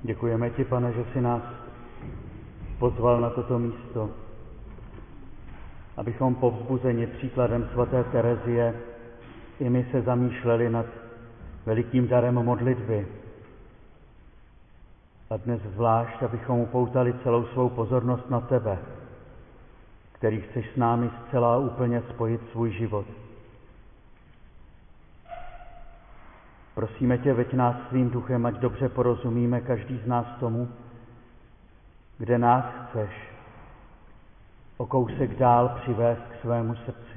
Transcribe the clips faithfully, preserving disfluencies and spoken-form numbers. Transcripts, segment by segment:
Děkujeme ti, Pane, že jsi nás pozval na toto místo, abychom povzbuzeni příkladem svaté Terezie i my se zamýšleli nad velikým darem modlitby. A dnes zvlášť, abychom upoutali celou svou pozornost na tebe, který chceš s námi zcela úplně spojit svůj život. Prosíme tě, veď nás svým duchem, ať dobře porozumíme každý z nás tomu, kde nás chceš o kousek dál přivést k svému srdci.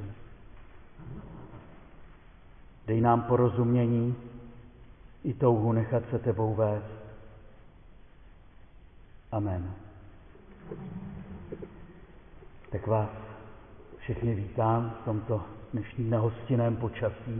Dej nám porozumění i touhu nechat se tebou vést. Amen. Tak vás všechny vítám v tomto dnešním nehostinném počasí.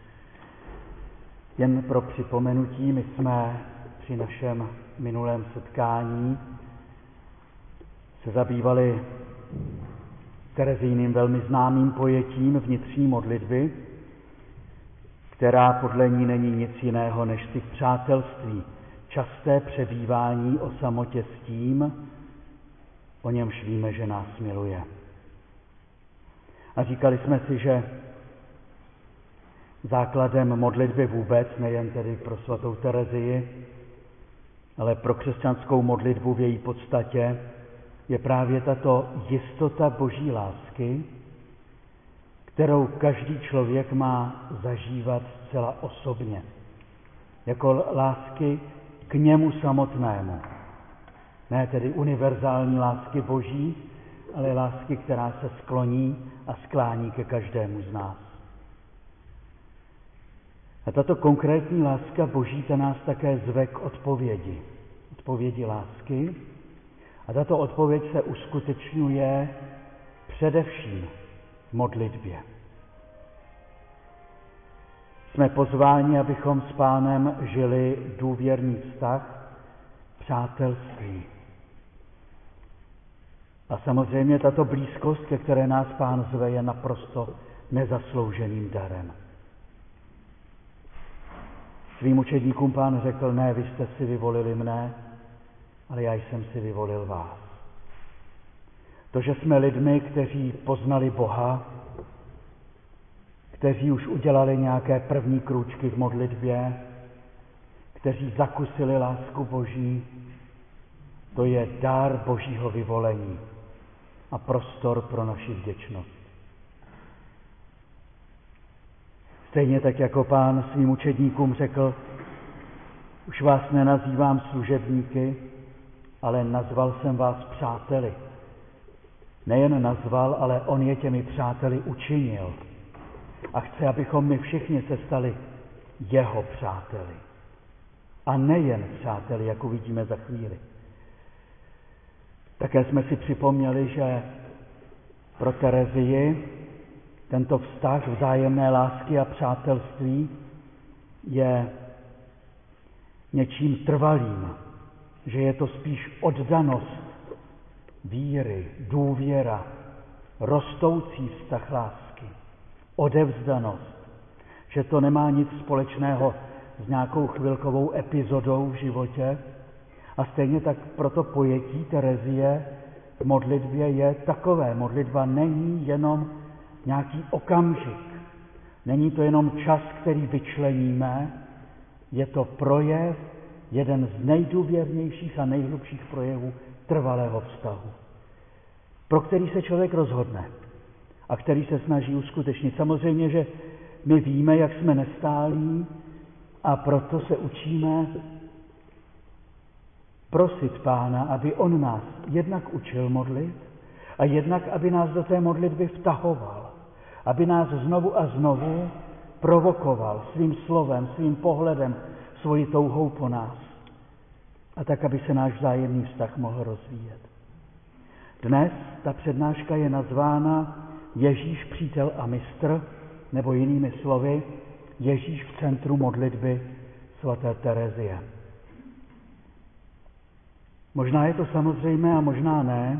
Jen pro připomenutí, my jsme při našem minulém setkání se zabývali Terezijným velmi známým pojetím vnitřní modlitby, která podle ní není nic jiného než styk přátelství, časté přebývání o samotě s tím, o němž víme, že nás miluje. A říkali jsme si, že základem modlitby vůbec, nejen tedy pro svatou Terezii, ale pro křesťanskou modlitbu v její podstatě, je právě tato jistota Boží lásky, kterou každý člověk má zažívat zcela osobně, jako lásky k němu samotnému. Ne tedy univerzální lásky Boží, ale lásky, která se skloní a sklání ke každému z nás. A tato konkrétní láska Boží, ta nás také zve k odpovědi. Odpovědi lásky. A tato odpověď se uskutečňuje především v modlitbě. Jsme pozváni, abychom s Pánem žili důvěrný vztah, přátelství. A samozřejmě tato blízkost, ke které nás Pán zve, je naprosto nezaslouženým darem. Svým učedníkům Pán řekl, ne, vy jste si vyvolili mne, ale já jsem si vyvolil vás. To, že jsme lidmi, kteří poznali Boha, kteří už udělali nějaké první krůčky v modlitbě, kteří zakusili lásku Boží, to je dar Božího vyvolení a prostor pro naši vděčnost. Stejně tak, jako Pán svým učedníkům řekl, už vás nenazývám služebníky, ale nazval jsem vás přáteli. Nejen nazval, ale on je těmi přáteli učinil. A chce, abychom my všichni se stali jeho přáteli. A nejen přáteli, jak uvidíme za chvíli. Také jsme si připomněli, že pro Terezii tento vztah vzájemné lásky a přátelství je něčím trvalým, že je to spíš oddanost víry, důvěra, rostoucí vztah lásky, odevzdanost, že to nemá nic společného s nějakou chvilkovou epizodou v životě a stejně tak proto pojetí Terezie v modlitbě je takové. Modlitba není jenom nějaký okamžik, není to jenom čas, který vyčleníme, je to projev, jeden z nejdůvěrnějších a nejhlubších projevů trvalého vztahu, pro který se člověk rozhodne a který se snaží uskutečnit. Samozřejmě, že my víme, jak jsme nestálí a proto se učíme prosit Pána, aby on nás jednak učil modlit a jednak, aby nás do té modlitby vtahoval, aby nás znovu a znovu provokoval svým slovem, svým pohledem, svojí touhou po nás. A tak, aby se náš vzájemný vztah mohl rozvíjet. Dnes ta přednáška je nazvána Ježíš přítel a mistr, nebo jinými slovy Ježíš v centru modlitby svaté Terezie. Možná je to samozřejmé a možná ne,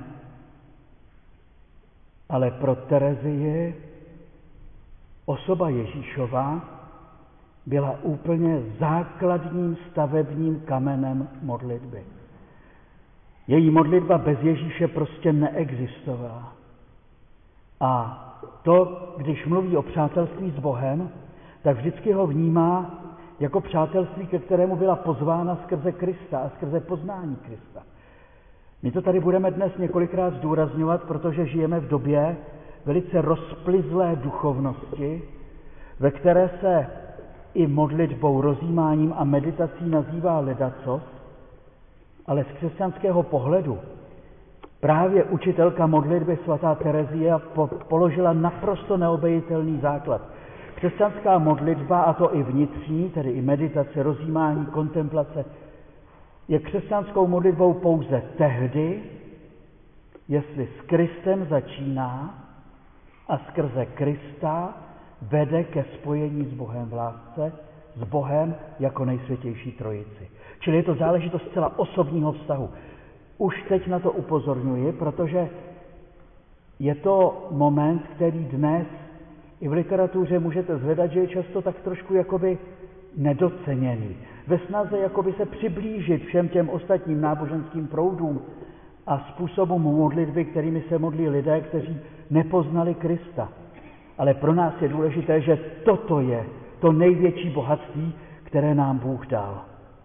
ale pro Terezii osoba Ježíšova byla úplně základním stavebním kamenem modlitby. Její modlitba bez Ježíše prostě neexistovala. A to, když mluví o přátelství s Bohem, tak vždycky ho vnímá jako přátelství, ke kterému byla pozvána skrze Krista a skrze poznání Krista. My to tady budeme dnes několikrát zdůrazňovat, protože žijeme v době velice rozplyzlé duchovnosti, ve které se i modlitbou, rozjímáním a meditací nazývá ledacos, ale z křesťanského pohledu právě učitelka modlitby svatá Terezie položila naprosto neobejitelný základ. Křesťanská modlitba, a to i vnitřní, tedy i meditace, rozjímání, kontemplace, je křesťanskou modlitbou pouze tehdy, jestli s Kristem začíná a skrze Krista vede ke spojení s Bohem v lásce, s Bohem jako nejsvětější trojici. Čili je to záležitost zcela osobního vztahu. Už teď na to upozorňuji, protože je to moment, který dnes i v literatuře můžete zhledat, že je často tak trošku jakoby nedoceněný. Ve snaze jakoby se přiblížit všem těm ostatním náboženským proudům a způsobům modlitby, kterými se modlí lidé, kteří nepoznali Krista. Ale pro nás je důležité, že toto je to největší bohatství, které nám Bůh dal.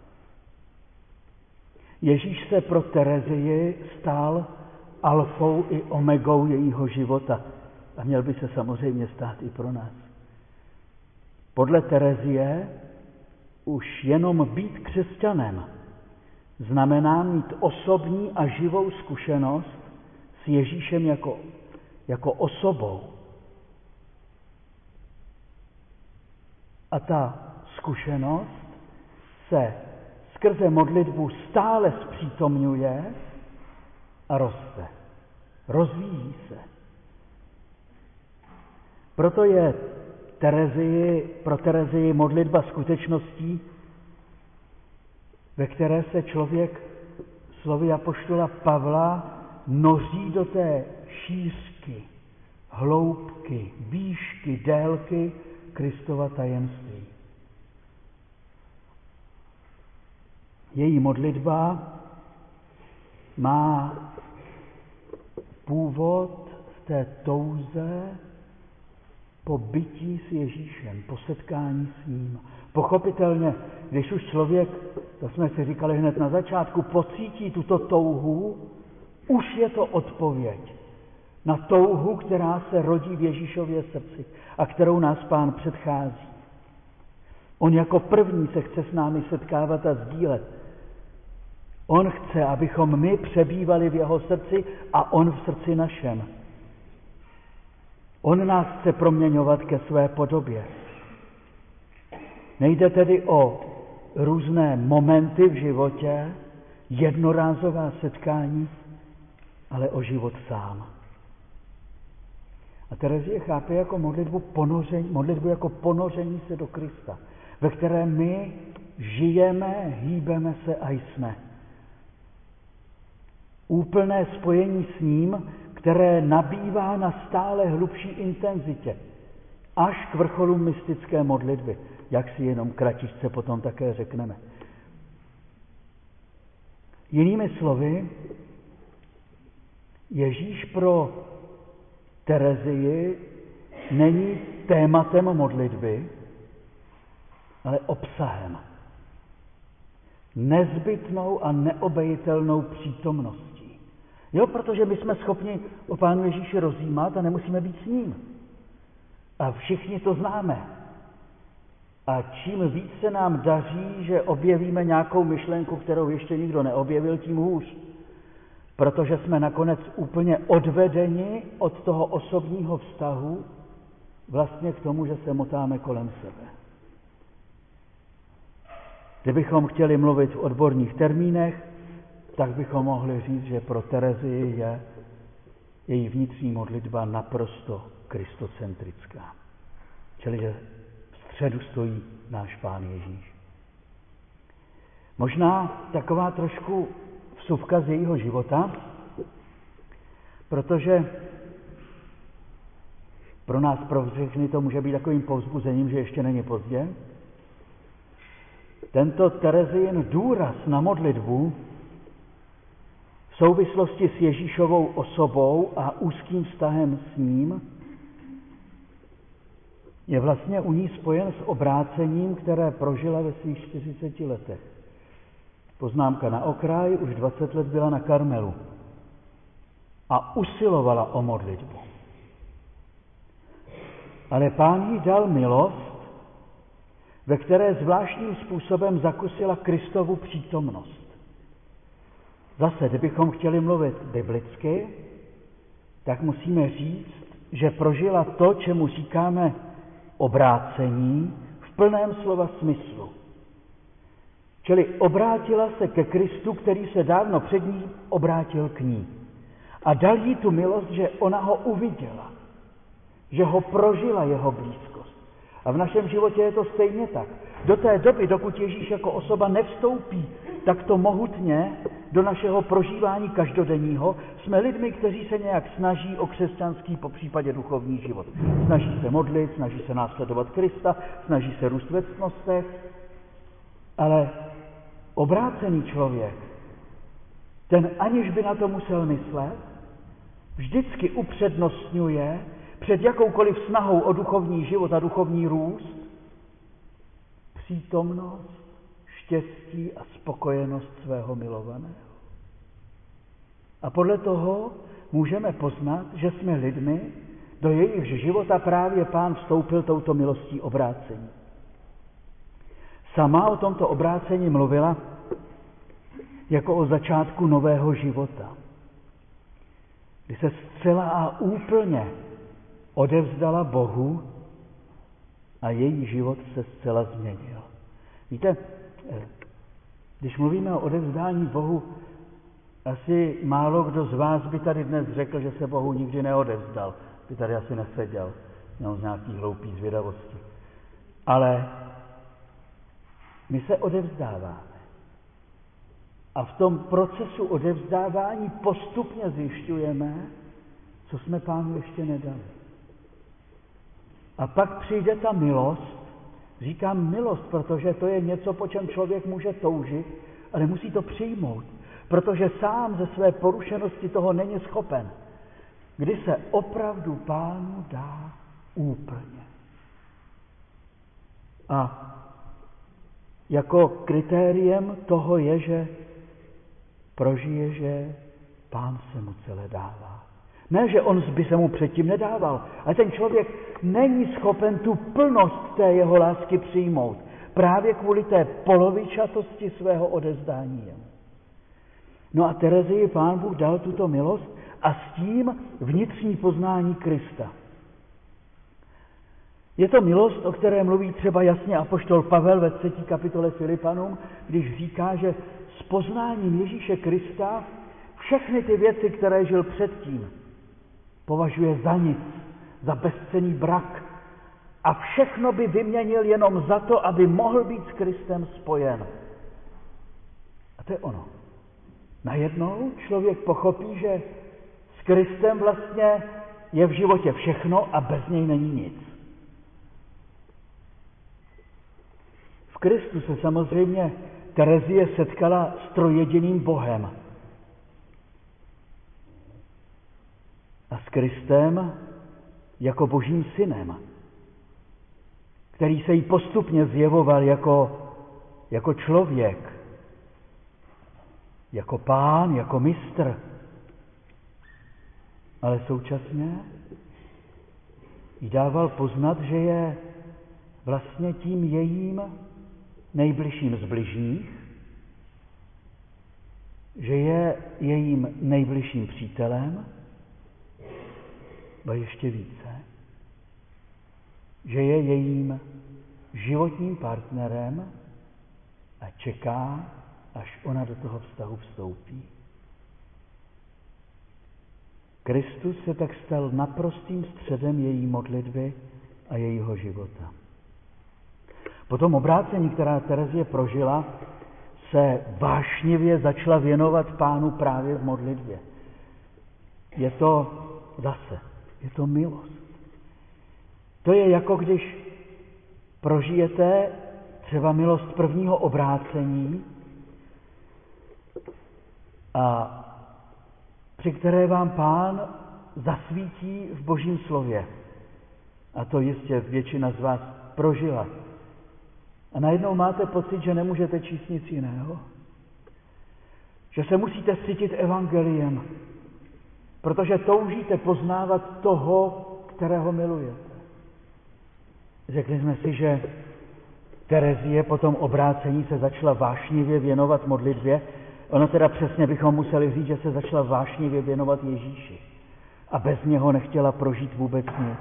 Ježíš se pro Terezii stál alfou i omegou jejího života a měl by se samozřejmě stát i pro nás. Podle Terezie už jenom být křesťanem znamená mít osobní a živou zkušenost s Ježíšem jako, jako osobou. A ta zkušenost se skrze modlitbu stále zpřítomňuje a roste. Rozvíjí se. Proto je Terezii, pro Terezii modlitba skutečností, ve které se člověk slovy apoštola Pavla noří do té šířky, hloubky, výšky, délky Kristova tajemství. Její modlitba má původ v té touze po bytí s Ježíšem, po setkání s ním. Pochopitelně, když už člověk, to jsme si říkali hned na začátku, pocítí tuto touhu, už je to odpověď na touhu, která se rodí v Ježíšově srdci a kterou nás Pán předchází. On jako první se chce s námi setkávat a sdílet. On chce, abychom my přebývali v jeho srdci a on v srdci našem. On nás chce proměňovat ke své podobě. Nejde tedy o různé momenty v životě, jednorázová setkání, ale o život sám. A Terezie chápe jako modlitbu, ponoření, modlitbu jako ponoření se do Krista, ve kterém my žijeme, hýbeme se a jsme. Úplné spojení s ním, které nabývá na stále hlubší intenzitě, až k vrcholu mystické modlitby, jak si jenom kratičce potom také řekneme. Jinými slovy, Ježíš pro Terezii není tématem modlitby, ale obsahem. Nezbytnou a neobejitelnou přítomností. Jo, protože my jsme schopni o Pánu Ježíši rozjímat a nemusíme být s ním. A všichni to známe. A čím víc se nám daří, že objevíme nějakou myšlenku, kterou ještě nikdo neobjevil, tím hůř. Protože jsme nakonec úplně odvedeni od toho osobního vztahu vlastně k tomu, že se motáme kolem sebe. Kdybychom chtěli mluvit v odborných termínech, tak bychom mohli říct, že pro Terezii je její vnitřní modlitba naprosto kristocentrická. Čili, že v středu stojí náš Pán Ježíš. Možná taková trošku vsuvka z jejího života, protože pro nás, pro všechny, to může být takovým povzbuzením, že ještě není pozdě. Tento Terezin důraz na modlitbu v souvislosti s Ježíšovou osobou a úzkým vztahem s ním je vlastně u ní spojen s obrácením, které prožila ve svých čtyřiceti letech. Poznámka na okraj, už dvacet let byla na Karmelu a usilovala o modlitbu. Ale Pán jí dal milost, ve které zvláštním způsobem zakusila Kristovu přítomnost. Zase, kdybychom chtěli mluvit biblicky, tak musíme říct, že prožila to, čemu říkáme obrácení v plném slova smyslu. Čili obrátila se ke Kristu, který se dávno před ní obrátil k ní. A dal jí tu milost, že ona ho uviděla, že ho prožila jeho blízkost. A v našem životě je to stejně tak. Do té doby, dokud Ježíš jako osoba nevstoupí takto mohutně do našeho prožívání každodenního, jsme lidmi, kteří se nějak snaží o křesťanský, popřípadě duchovní život. Snaží se modlit, snaží se následovat Krista, snaží se růst ve ctnostech, ale obrácený člověk, ten aniž by na to musel myslet, vždycky upřednostňuje před jakoukoliv snahou o duchovní život a duchovní růst přítomnost, štěstí a spokojenost svého milovaného. A podle toho můžeme poznat, že jsme lidmi, do jejichž života právě Pán vstoupil touto milostí obrácení. Sama o tomto obrácení mluvila jako o začátku nového života, kdy se zcela a úplně odevzdala Bohu a její život se zcela změnil. Víte, když mluvíme o odevzdání Bohu, asi málo kdo z vás by tady dnes řekl, že se Bohu nikdy neodevzdal. By tady asi neseděl, měl z nějaký hloupý zvědavosti. Ale my se odevzdáváme. A v tom procesu odevzdávání postupně zjišťujeme, co jsme Pánu ještě nedali. A pak přijde ta milost, říkám milost, protože to je něco, po čem člověk může toužit, ale musí to přijmout, protože sám ze své porušenosti toho není schopen, kdy se opravdu Pánu dá úplně. A jako kritériem toho je, že prožije, že Pán se mu celé dává. Ne, že on by se mu předtím nedával, ale ten člověk není schopen tu plnost té jeho lásky přijmout. Právě kvůli té polovičatosti svého odevzdání jemu. No a Terezii Pán Bůh dal tuto milost a s tím vnitřní poznání Krista. Je to milost, o které mluví třeba jasně apoštol Pavel ve třetí kapitole Filipanům, když říká, že s poznáním Ježíše Krista všechny ty věci, které žil předtím, považuje za nic, za bezcenný brak a všechno by vyměnil jenom za to, aby mohl být s Kristem spojen. A to je ono. Najednou člověk pochopí, že s Kristem vlastně je v životě všechno a bez něj není nic. V Kristu se samozřejmě Terezie setkala s trojjediným Bohem. A s Kristem jako Božím synem, který se jí postupně zjevoval jako, jako člověk, jako Pán, jako mistr, ale současně jí dával poznat, že je vlastně tím jejím nejbližším z bližních, že je jejím nejbližším přítelem, ba ještě více, že je jejím životním partnerem a čeká, až ona do toho vztahu vstoupí. Kristus se tak stal naprostým středem její modlitby a jejího života. Po tom obrácení, která Terezie prožila, se vášnivě začala věnovat Pánu právě v modlitbě. Je to zase, je to milost. To je jako když prožijete třeba milost prvního obrácení, a při které vám Pán zasvítí v Božím slově. A to jistě většina z vás prožila. A najednou máte pocit, že nemůžete číst nic jiného. Že se musíte sytit evangeliem, protože toužíte poznávat toho, kterého milujete. Řekli jsme si, že Terezie po tom obrácení se začala vášnivě věnovat modlitbě. Ono teda přesně bychom museli říct, že se začala vášnivě věnovat Ježíši. A bez něho nechtěla prožít vůbec nic.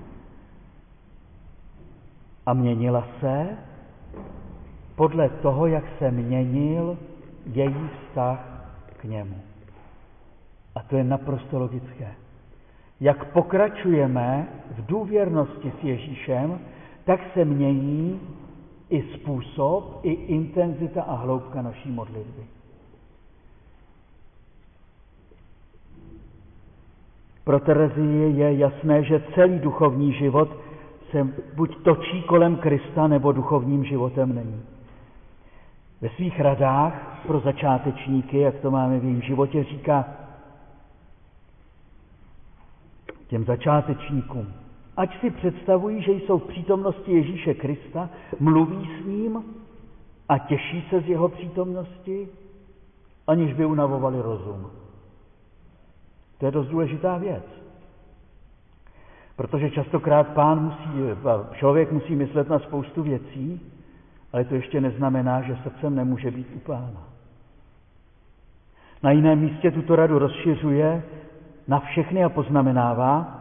A měnila se podle toho, jak se měnil její vztah k němu. A to je naprosto logické. Jak pokračujeme v důvěrnosti s Ježíšem, tak se mění i způsob, i intenzita a hloubka naší modlitby. Pro Terezii je jasné, že celý duchovní život se buď točí kolem Krista, nebo duchovním životem není. Ve svých radách pro začátečníky, jak to máme v jejím životě, říká těm začátečníkům, ať si představují, že jsou v přítomnosti Ježíše Krista, mluví s ním a těší se z jeho přítomnosti, aniž by unavovali rozum. To je dost důležitá věc. Protože častokrát pán musí, člověk musí myslet na spoustu věcí, ale to ještě neznamená, že srdcem nemůže být u Pána. Na jiném místě tuto radu rozšiřuje na všechny a poznamenává,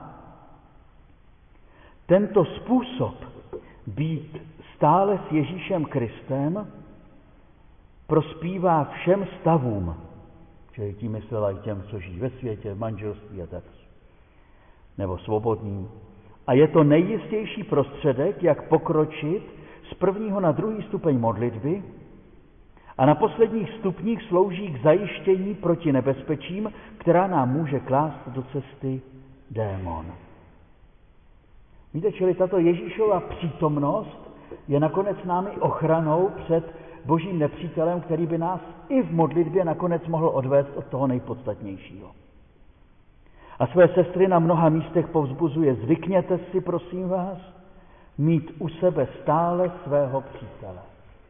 tento způsob být stále s Ježíšem Kristem prospívá všem stavům, čili tím myslela i těm, co žijí ve světě, manželství a tak, nebo svobodní. A je to nejjistější prostředek, jak pokročit z prvního na druhý stupeň modlitby a na posledních stupních slouží k zajištění proti nebezpečím, která nám může klást do cesty démon. Víte, čili tato Ježíšova přítomnost je nakonec námi ochranou před božím nepřítelem, který by nás i v modlitbě nakonec mohl odvést od toho nejpodstatnějšího. A své sestry na mnoha místech povzbuzuje, zvykněte si, prosím vás, mít u sebe stále svého přítele.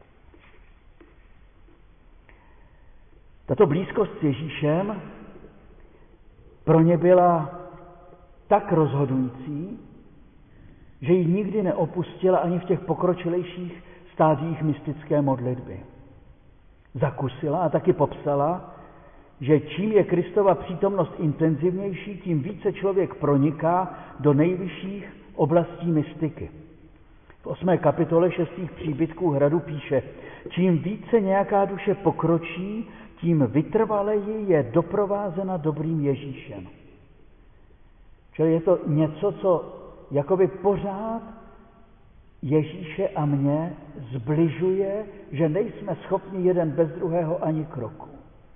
Tato blízkost s Ježíšem pro ně byla tak rozhodující, že ji nikdy neopustila ani v těch pokročilejších stádiích mystické modlitby. Zakusila a taky popsala, že čím je Kristova přítomnost intenzivnější, tím více člověk proniká do nejvyšších oblastí mystiky. V osmé kapitole šestých příbytků hradu píše, čím více nějaká duše pokročí, tím vytrvaleji je doprovázena dobrým Ježíšem. Čili je to něco, co jakoby pořád Ježíše a mě zbližuje, že nejsme schopni jeden bez druhého ani kroku.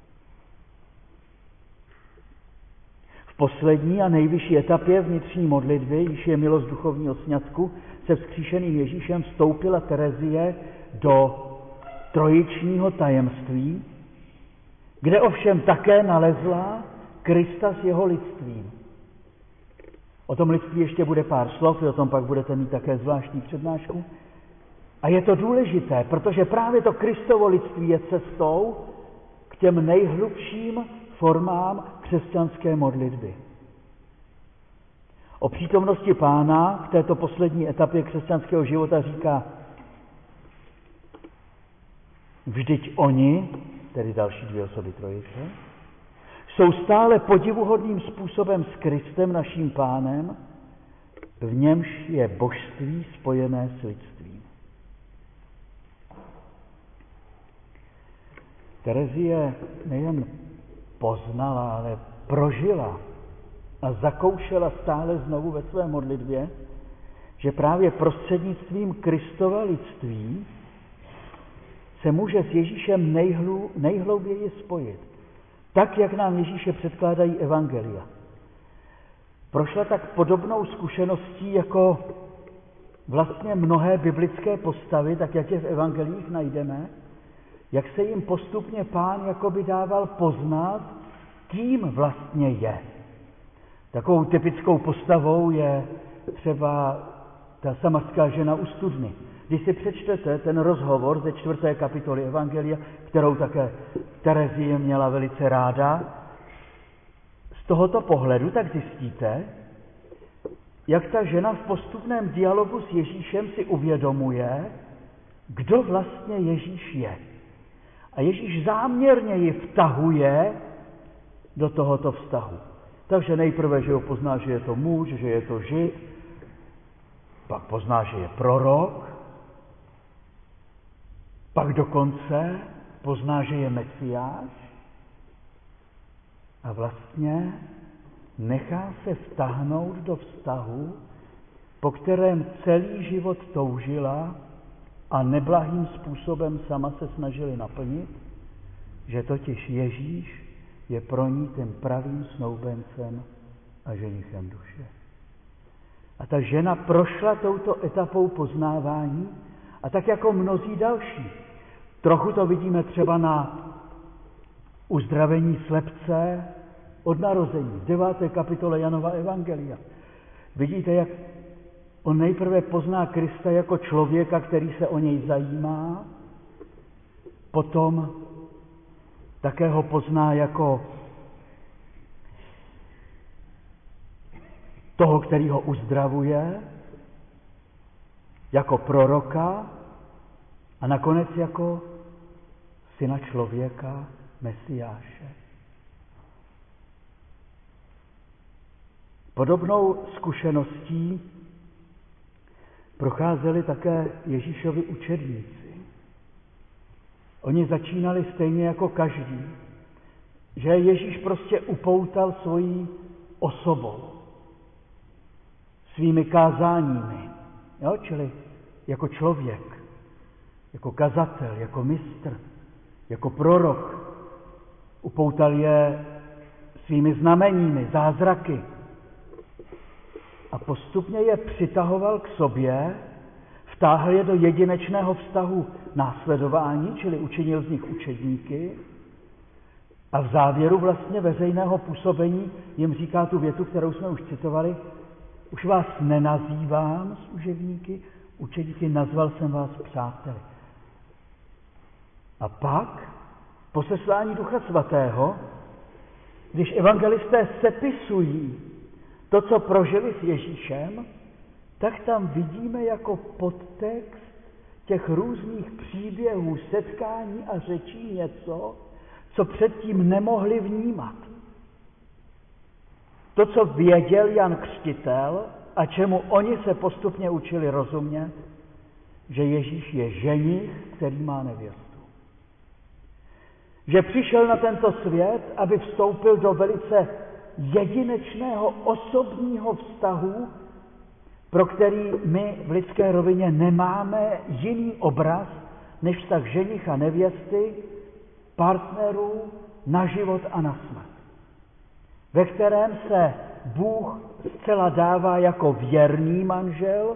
V poslední a nejvyšší etapě vnitřní modlitby, již je milost duchovního sňatku, se vzkříšeným Ježíšem vstoupila Terezie do trojičního tajemství, kde ovšem také nalezla Krista s jeho lidstvím. O tom lidství ještě bude pár slov, o tom pak budete mít také zvláštní přednášku. A je to důležité, protože právě to Kristovo lidství je cestou k těm nejhlubším formám křesťanské modlitby. O přítomnosti Pána v této poslední etapě křesťanského života říká, vždyť oni, tedy další dvě osoby trojice, jsou stále podivuhodným způsobem s Kristem, naším Pánem, v němž je božství spojené s lidstvím. Terezie nejen poznala, ale prožila a zakoušela stále znovu ve své modlitbě, že právě prostřednictvím Kristova lidství se může s Ježíšem nejhlou, nejhlouběji spojit. Tak, jak nám Ježíše předkládají evangelia. Prošla tak podobnou zkušeností jako vlastně mnohé biblické postavy, tak jak je v evangelích najdeme, jak se jim postupně Pán jakoby dával poznat, kým vlastně je. Takovou typickou postavou je třeba ta samarská žena u studny. Když si přečtete ten rozhovor ze čtvrté kapitoly Evangelia, kterou také Terezie měla velice ráda, z tohoto pohledu tak zjistíte, jak ta žena v postupném dialogu s Ježíšem si uvědomuje, kdo vlastně Ježíš je. A Ježíš záměrně ji vtahuje do tohoto vztahu. Takže nejprve, že ho pozná, že je to muž, že je to Žid, pak pozná, že je prorok, pak dokonce pozná, že je Mesiáš a vlastně nechá se vtáhnout do vztahu, po kterém celý život toužila a neblahým způsobem sama se snažili naplnit, že totiž Ježíš je pro ní tím pravým snoubencem a ženichem duše. A ta žena prošla touto etapou poznávání a tak jako mnozí další. Trochu to vidíme třeba na uzdravení slepce od narození, v deváté kapitole Janova evangelia. Vidíte, jak on nejprve pozná Krista jako člověka, který se o něj zajímá, potom také ho pozná jako toho, který ho uzdravuje, jako proroka a nakonec jako syna člověka, Mesiáše. Podobnou zkušeností procházeli také Ježíšovi učedníci. Oni začínali stejně jako každý, že Ježíš prostě upoutal svojí osobou, svými kázáními, jo? Čili jako člověk, jako kazatel, jako mistr, jako prorok. Upoutal je svými znameními, zázraky. A postupně je přitahoval k sobě, vtáhl je do jedinečného vztahu následování, čili učinil z nich učedníky, a v závěru vlastně veřejného působení jim říká tu větu, kterou jsme už citovali: už vás nenazývám služebníky, učedníky, nazval jsem vás přáteli. A pak, po seslání Ducha Svatého, když evangelisté sepisují to, co prožili s Ježíšem, tak tam vidíme jako podtext těch různých příběhů, setkání a řečí něco, co předtím nemohli vnímat. To, co věděl Jan Křtitel a čemu oni se postupně učili rozumět, že Ježíš je ženich, který má nevěstu. Že přišel na tento svět, aby vstoupil do velice jedinečného osobního vztahu, pro který my v lidské rovině nemáme jiný obraz, než vztah ženich a nevěsty, partnerů na život a na smrt. Ve kterém se Bůh zcela dává jako věrný manžel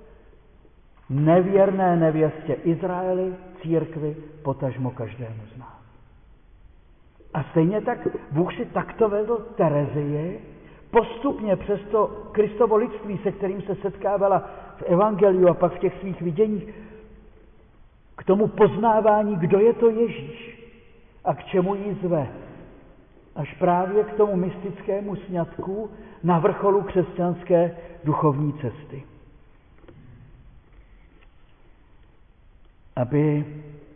nevěrné nevěstě Izraeli, církvi, potažmo každému z nás. A stejně tak Bůh si takto vedl Terezii, postupně přes to Kristovo lidství, se kterým se setkávala v evangeliu a pak v těch svých viděních, k tomu poznávání, kdo je to Ježíš a k čemu jí zve. Až právě k tomu mystickému sňatku na vrcholu křesťanské duchovní cesty. Aby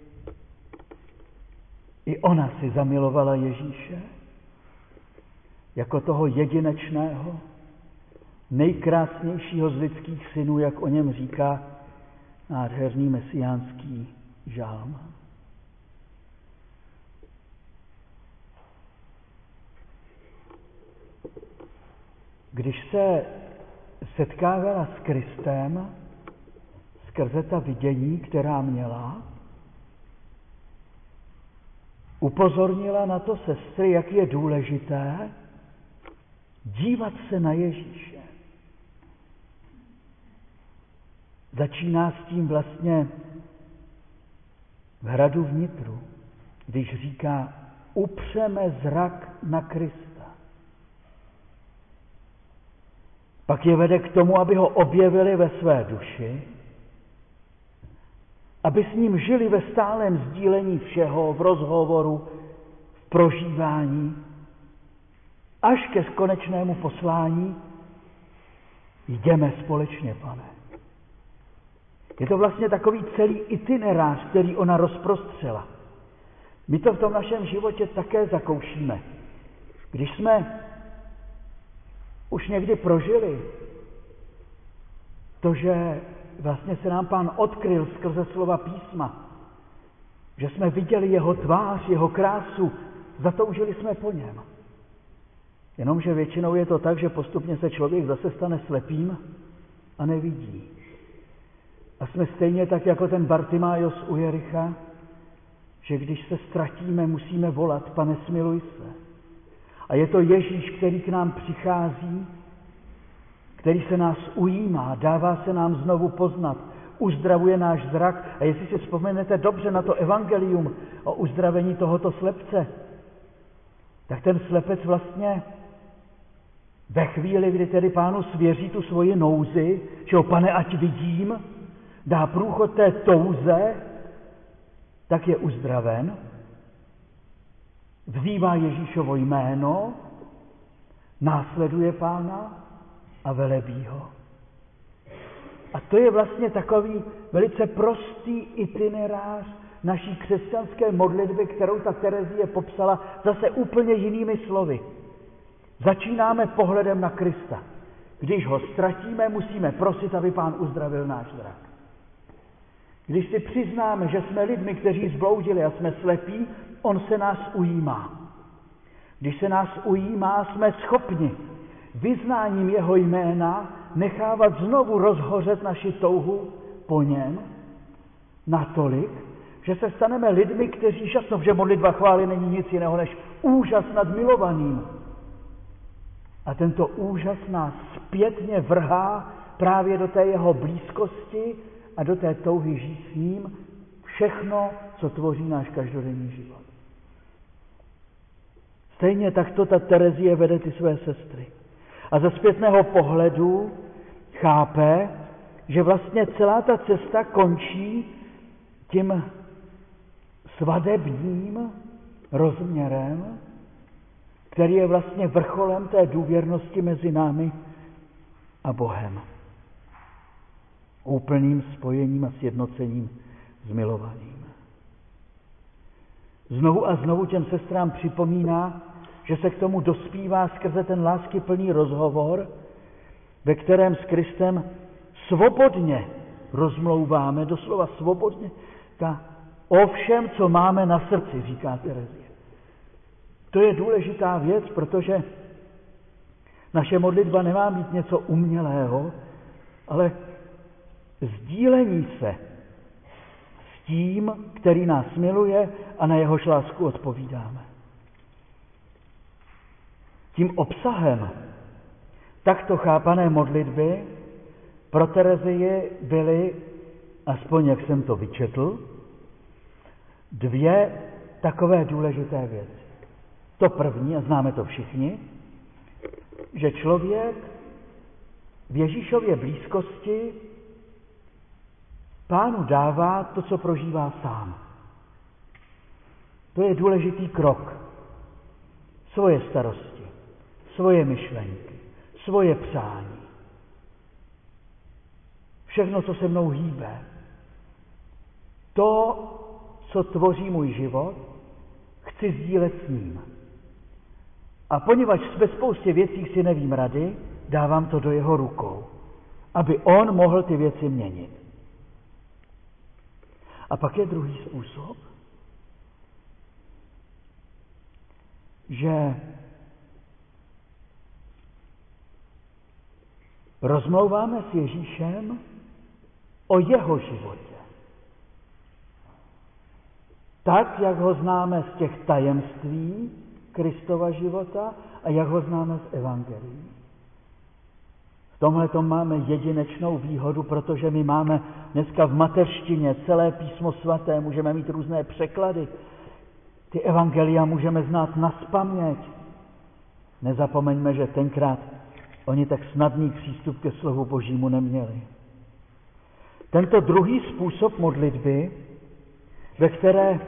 i ona si zamilovala Ježíše jako toho jedinečného, nejkrásnějšího z lidských synů, jak o něm říká nádherný mesiánský žálm. Když se setkávala s Kristem skrze ta vidění, která měla, upozornila na to sestry, jak je důležité dívat se na Ježíše. Začíná s tím vlastně v hradu vnitru, když říká, upřeme zrak na Krista. Pak je vede k tomu, aby ho objevili ve své duši, aby s ním žili ve stálém sdílení všeho, v rozhovoru, v prožívání, až ke konečnému poslání jdeme společně, Pane. Je to vlastně takový celý itinerář, který ona rozprostřela. My to v tom našem životě také zakoušíme. Když jsme už někdy prožili to, že vlastně se nám Pán odkryl skrze slova písma, že jsme viděli jeho tvář, jeho krásu, zatoužili jsme po něm. Jenomže většinou je to tak, že postupně se člověk zase stane slepým a nevidí. A jsme stejně tak jako ten Bartimájos u Jericha, že když se ztratíme, musíme volat, Pane, smiluj se. A je to Ježíš, který k nám přichází, který se nás ujímá, dává se nám znovu poznat, uzdravuje náš zrak. A jestli si vzpomenete dobře na to evangelium o uzdravení tohoto slepce, tak ten slepec vlastně ve chvíli, kdy tedy Pánu svěří tu svoji nouzi, že ho, Pane, ať vidím, dá průchod té touze, tak je uzdraven, vzývá Ježíšovo jméno, následuje Pána a velebí ho. A to je vlastně takový velice prostý itinerář naší křesťanské modlitby, kterou ta Terezie popsala zase úplně jinými slovy. Začínáme pohledem na Krista. Když ho ztratíme, musíme prosit, aby Pán uzdravil náš zrak. Když si přiznáme, že jsme lidmi, kteří zbloudili a jsme slepí, on se nás ujímá. Když se nás ujímá, jsme schopni vyznáním jeho jména nechávat znovu rozhořet naši touhu po něm natolik, že se staneme lidmi, kteří žasnou, že modlitba chvály není nic jiného než úžas nad milovaným. A tento úžas nás zpětně vrhá právě do té jeho blízkosti a do té touhy žít s ním všechno, co tvoří náš každodenní život. Stejně takto ta Terezie vede ty své sestry. A ze zpětného pohledu chápe, že vlastně celá ta cesta končí tím svadebním rozměrem, který je vlastně vrcholem té důvěrnosti mezi námi a Bohem. Úplným spojením a sjednocením s milovaným. Znovu a znovu těm sestrám připomíná, že se k tomu dospívá skrze ten láskyplný rozhovor, ve kterém s Kristem svobodně rozmlouváme, doslova svobodně, ta, o všem, co máme na srdci, říká Terezie. To je důležitá věc, protože naše modlitba nemá být něco umělého, ale sdílení se s tím, který nás miluje a na jehož lásku odpovídáme. Tím obsahem takto chápané modlitby pro Terezii byly, aspoň jak jsem to vyčetl, dvě takové důležité věci. To první, a známe to všichni, že člověk v Ježíšově blízkosti Pánu dává to, co prožívá sám. To je důležitý krok. Svoje starosti, svoje myšlenky, svoje přání. Všechno, co se mnou hýbe. To, co tvoří můj život, chci sdílet s ním. A poněvadž ve spoustě věcí si nevím rady, dávám to do jeho rukou, aby on mohl ty věci měnit. A pak je druhý způsob, že rozmlouváme s Ježíšem o jeho životě. Tak, jak ho známe z těch tajemství Kristova života a jak ho známe z evangelií. V tomhle tom máme jedinečnou výhodu, protože my máme dneska v mateřštině celé písmo svaté, můžeme mít různé překlady. Ty evangelia můžeme znát nazpaměť. Nezapomeňme, že tenkrát oni tak snadný přístup ke slovu Božímu neměli. Tento druhý způsob modlitby, ve které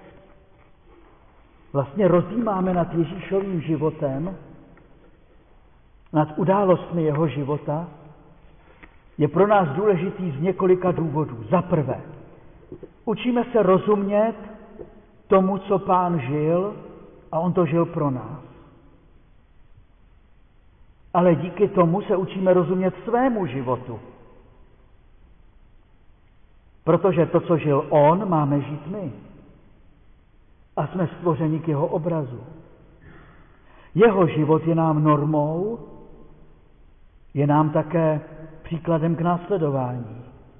vlastně rozjímáme nad Ježíšovým životem, nad událostmi jeho života, je pro nás důležitý z několika důvodů. Za prvé, učíme se rozumět tomu, co Pán žil, a on to žil pro nás. Ale díky tomu se učíme rozumět svému životu. Protože to, co žil on, máme žít my. A jsme stvořeni k jeho obrazu. Jeho život je nám normou, je nám také příkladem k následování.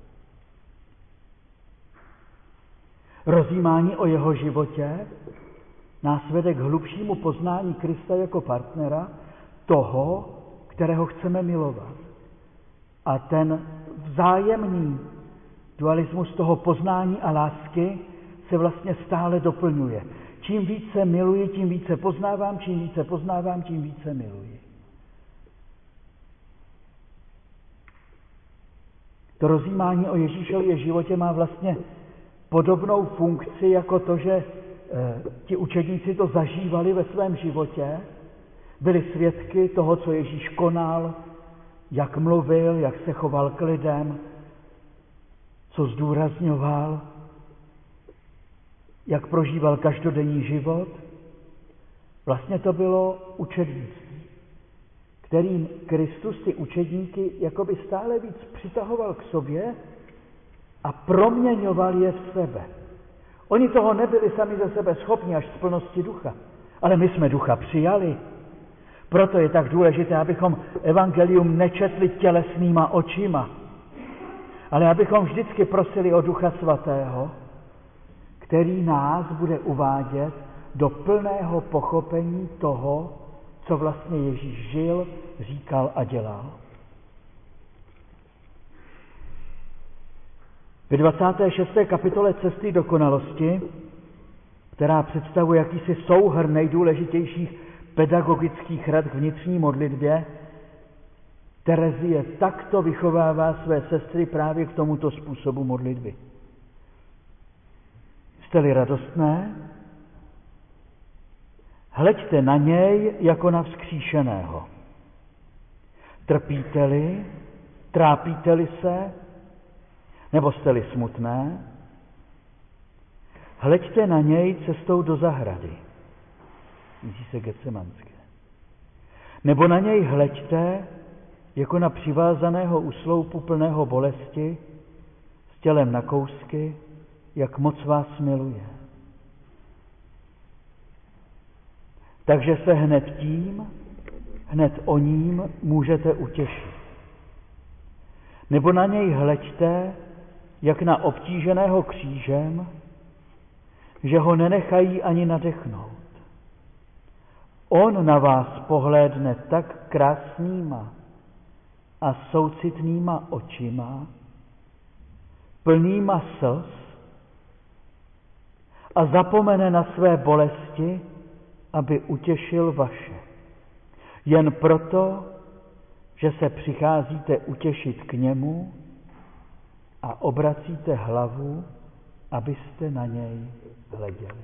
Rozjímání o jeho životě nás vede k hlubšímu poznání Krista jako partnera, toho, kterého chceme milovat. A ten vzájemný dualismus toho poznání a lásky se vlastně stále doplňuje. Čím více miluji, tím více poznávám, čím více poznávám, tím více miluji. To rozjímání o Ježíšově životě má vlastně podobnou funkci jako to, že e, ti učedníci to zažívali ve svém životě, byli svědky toho, co Ježíš konal, jak mluvil, jak se choval k lidem, co zdůrazňoval, jak prožíval každodenní život. Vlastně to bylo učednictví, kterým Kristus ty učedníky jakoby stále víc přitahoval k sobě a proměňoval je v sebe. Oni toho nebyli sami ze sebe schopni až z plnosti ducha, ale my jsme ducha přijali. Proto je tak důležité, abychom evangelium nečetli tělesnýma očima, ale abychom vždycky prosili o Ducha Svatého, který nás bude uvádět do plného pochopení toho, co vlastně Ježíš žil, říkal a dělal. Ve dvacáté šesté kapitole Cesty dokonalosti, která představuje jakýsi souhrn nejdůležitějších pedagogických rad k vnitřní modlitbě, Terezie takto vychovává své sestry právě k tomuto způsobu modlitby. Jste-li radostné, hleďte na něj jako na vzkříšeného. Trpíte-li, trápíte-li se, nebo jste-li smutné, hleďte na něj cestou do zahrady. Myslí se Getsemanské. Nebo na něj hleďte jako na přivázaného u sloupu plného bolesti, s tělem na kousky, jak moc vás miluje. Takže se hned tím, hned o ním můžete utěšit. Nebo na něj hleďte, jak na obtíženého křížem, že ho nenechají ani nadechnout. On na vás pohlédne tak krásnýma a soucitnýma očima, plnýma slz, a zapomene na své bolesti, aby utěšil vaše. Jen proto, že se přicházíte utěšit k němu a obracíte hlavu, abyste na něj hleděli.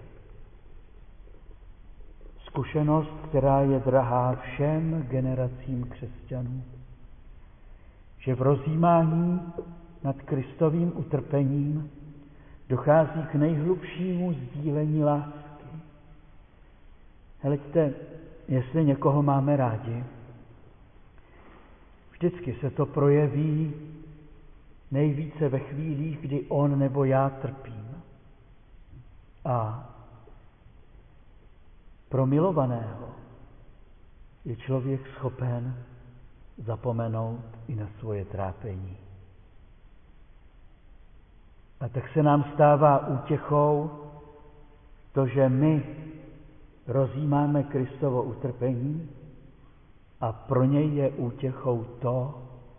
Zkušenost, která je drahá všem generacím křesťanů, že v rozjímání nad Kristovým utrpením dochází k nejhlubšímu sdílení lásky. Hleďte, jestli někoho máme rádi, vždycky se to projeví nejvíce ve chvílích, kdy on nebo já trpím. A pro milovaného je člověk schopen zapomenout i na svoje trápení. A tak se nám stává útěchou to, že my rozjímáme Kristovo utrpení a pro něj je útěchou to,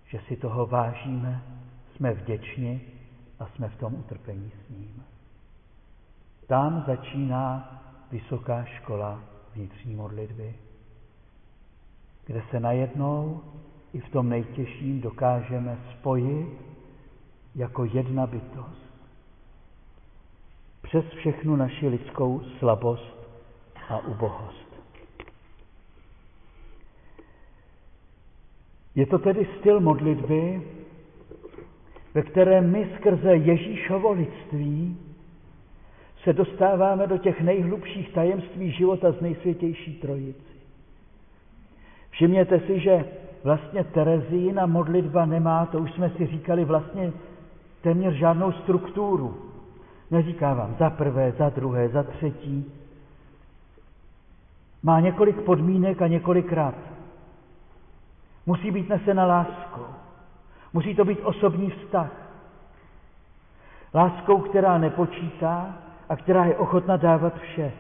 že si toho vážíme, jsme vděční a jsme v tom utrpení s ním. Tam začíná vysoká škola vnitřní modlitby, kde se najednou i v tom nejtěžším dokážeme spojit jako jedna bytost. Přes všechnu naši lidskou slabost a ubohost. Je to tedy styl modlitby, ve kterém my skrze Ježíšovo lidství se dostáváme do těch nejhlubších tajemství života z nejsvětější trojici. Všimněte si, že vlastně Terezína modlitba nemá, to už jsme si říkali, vlastně téměř žádnou strukturu. Neříká vám za prvé, za druhé, za třetí. Má několik podmínek a několik rad. Musí být nesena láskou. Musí to být osobní vztah. Láskou, která nepočítá a která je ochotna dávat vše.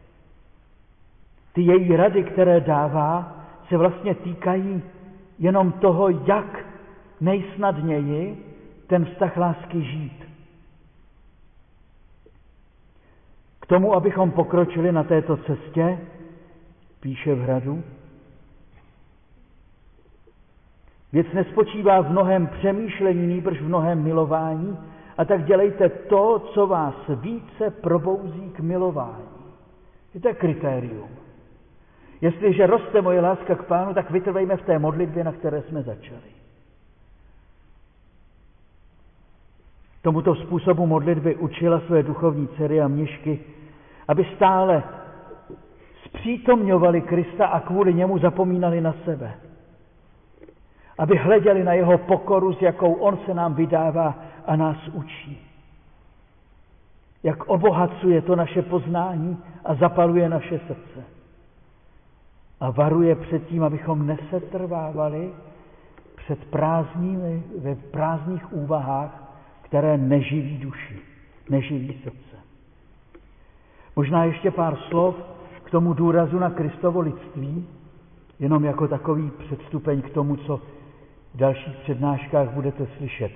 Ty její rady, které dává, se vlastně týkají jenom toho, jak nejsnadněji ten vztah lásky žít. K tomu, abychom pokročili na této cestě, píše v Hradu, věc nespočívá v mnohém přemýšlení, nýbrž v mnohém milování, a tak dělejte to, co vás více probouzí k milování. Je to kritérium. Jestliže roste moje láska k Pánu, tak vytrvejme v té modlitbě, na které jsme začali. Tomuto způsobu modlitby učila své duchovní dcery a mnišky, aby stále zpřítomňovali Krista a kvůli němu zapomínali na sebe. Aby hleděli na jeho pokoru, s jakou on se nám vydává a nás učí. Jak obohacuje to naše poznání a zapaluje naše srdce. A varuje před tím, abychom nesetrvávali před prázdnými, ve prázdných úvahách, které neživí duši, neživí srdce. Možná ještě pár slov k tomu důrazu na Kristovo lidství, jenom jako takový předstupeň k tomu, co v dalších přednáškách budete slyšet.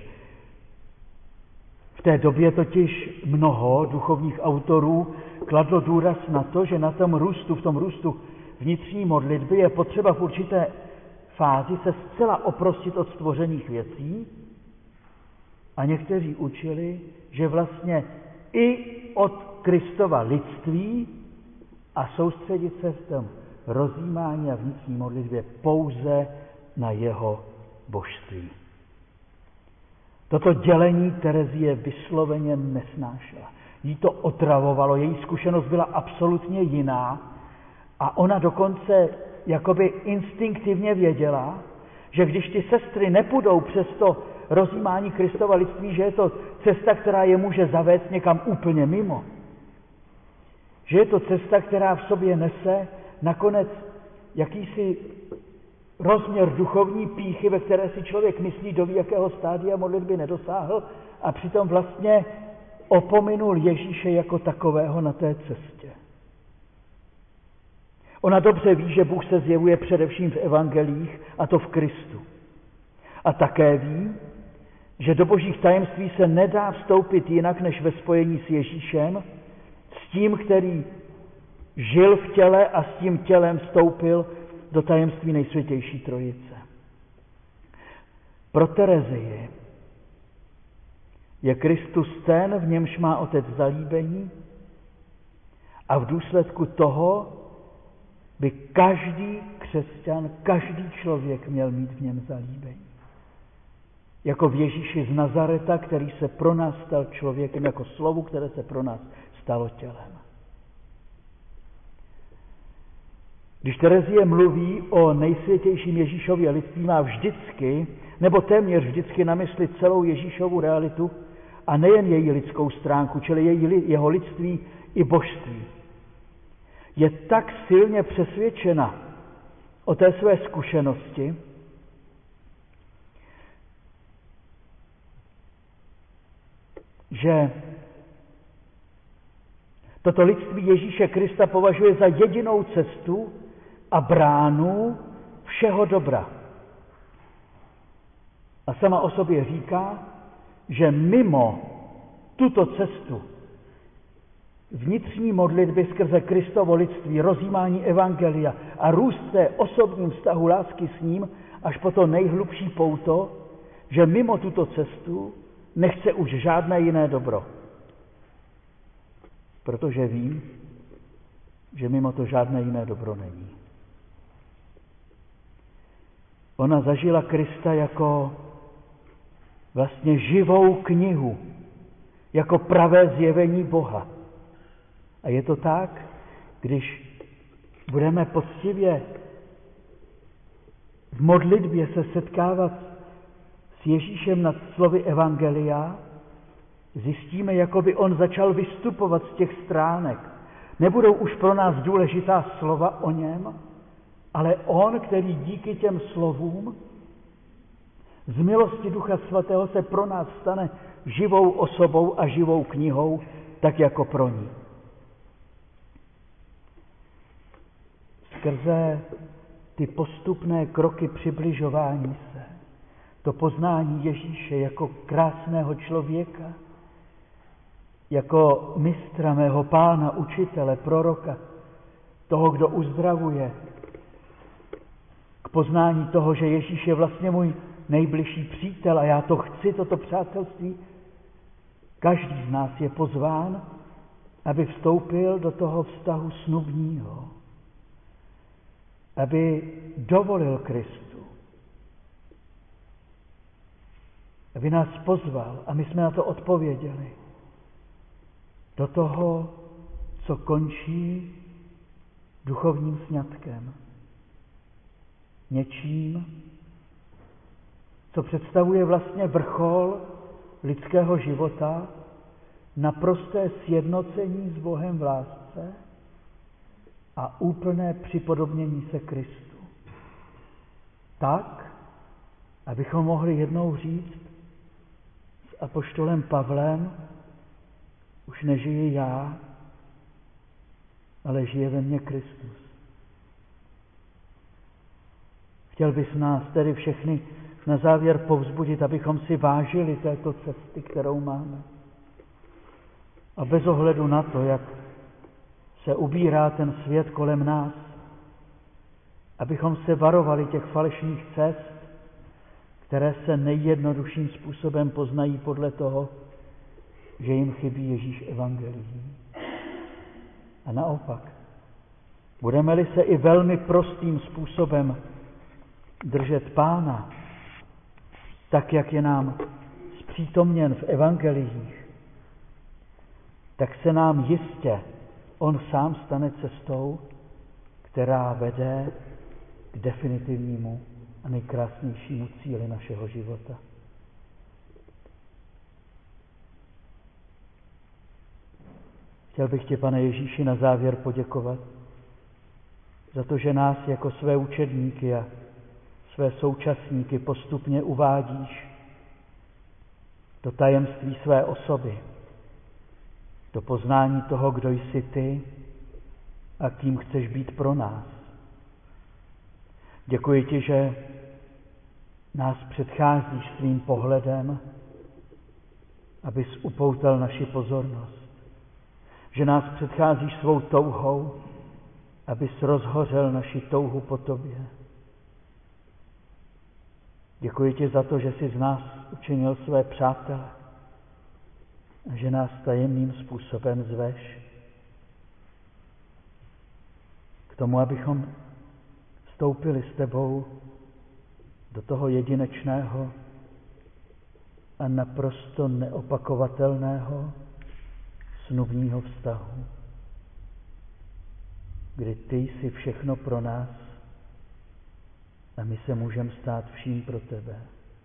V té době totiž mnoho duchovních autorů kladlo důraz na to, že na tom růstu, v tom růstu vnitřní modlitby je potřeba v určité fázi se zcela oprostit od stvořených věcí a někteří učili, že vlastně i od Kristova lidství a soustředit se v tom rozjímání a vnitřní modlitbě pouze na jeho božství. Toto dělení Terezie vysloveně nesnášela. Jí to otravovalo, její zkušenost byla absolutně jiná a ona dokonce jakoby instinktivně věděla, že když ty sestry nepůjdou přes to rozjímání Kristova lidství, že je to cesta, která je může zavést někam úplně mimo. Že je to cesta, která v sobě nese nakonec jakýsi rozměr duchovní pýchy, ve které si člověk myslí, do jakého stádia modlitby nedosáhl a přitom vlastně opominul Ježíše jako takového na té cestě. Ona dobře ví, že Bůh se zjevuje především v evangelích, a to v Kristu. A také ví, že do božích tajemství se nedá vstoupit jinak, než ve spojení s Ježíšem, s tím, který žil v těle a s tím tělem vstoupil do tajemství nejsvětější trojice. Pro Terezii je Kristus ten, v němž má Otec zalíbení a v důsledku toho by každý křesťan, každý člověk měl mít v něm zalíbení. Jako v Ježíši z Nazareta, který se pro nás stal člověkem, jako slovu, které se pro nás stalo tělem. Když Terezie mluví o nejsvětějším Ježíšově lidství, má vždycky, nebo téměř vždycky na mysli celou Ježíšovu realitu a nejen její lidskou stránku, čili její, jeho lidství i božství. Je tak silně přesvědčena o té své zkušenosti, že toto lidství Ježíše Krista považuje za jedinou cestu a bránu všeho dobra. A sama o sobě říká, že mimo tuto cestu vnitřní modlitby skrze Kristovo lidství, rozjímání evangelia a růst té osobním vztahu lásky s ním až po to nejhlubší pouto, že mimo tuto cestu nechce už žádné jiné dobro. Protože vím, že mimo to žádné jiné dobro není. Ona zažila Krista jako vlastně živou knihu, jako pravé zjevení Boha. A je to tak, když budeme poctivě v modlitbě se setkávat s Ježíšem nad slovy evangelia, zjistíme, jako by on začal vystupovat z těch stránek. Nebudou už pro nás důležitá slova o něm, ale on, který díky těm slovům z milosti Ducha Svatého se pro nás stane živou osobou a živou knihou, tak jako pro ní. Skrze ty postupné kroky přibližování se, to poznání Ježíše jako krásného člověka, jako mistra, mého pána, učitele, proroka, toho, kdo uzdravuje, k poznání toho, že Ježíš je vlastně můj nejbližší přítel a já to chci, toto přátelství. Každý z nás je pozván, aby vstoupil do toho vztahu snubního, aby dovolil Kristu, aby nás pozval a my jsme na to odpověděli. Do toho, co končí duchovním sňatkem. Něčím, co představuje vlastně vrchol lidského života, naprosté sjednocení s Bohem v lásce a úplné připodobnění se Kristu. Tak, abychom mohli jednou říct s apoštolem Pavlem, už nežiji já, ale žije ve mně Kristus. Chtěl bych nás tedy všechny na závěr povzbudit, abychom si vážili této cesty, kterou máme. A bez ohledu na to, jak se ubírá ten svět kolem nás, abychom se varovali těch falešných cest, které se nejjednodušším způsobem poznají podle toho, že jim chybí Ježíš evangelií. A naopak, budeme-li se i velmi prostým způsobem držet Pána, tak jak je nám zpřítomněn v evangeliích, tak se nám jistě on sám stane cestou, která vede k definitivnímu a nejkrásnějšímu cíli našeho života. Chtěl bych tě, Pane Ježíši, na závěr poděkovat za to, že nás jako své učedníky a své současníky postupně uvádíš do tajemství své osoby, do poznání toho, kdo jsi ty a kým chceš být pro nás. Děkuji ti, že nás předcházíš svým pohledem, abys upoutal naši pozornost. Že nás předcházíš svou touhou, abys rozhořel naši touhu po tobě. Děkuji ti za to, že jsi z nás učinil své přátele a že nás tajemným způsobem zveš k tomu, abychom vstoupili s tebou do toho jedinečného a naprosto neopakovatelného snubního vztahu, kdy ty jsi všechno pro nás a my se můžeme stát vším pro tebe.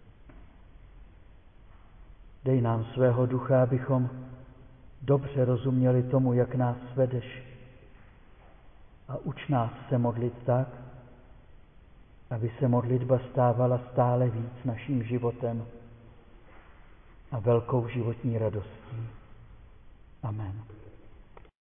Dej nám svého ducha, abychom dobře rozuměli tomu, jak nás vedeš, a uč nás se modlit tak, aby se modlitba stávala stále víc naším životem a velkou životní radostí. Amen.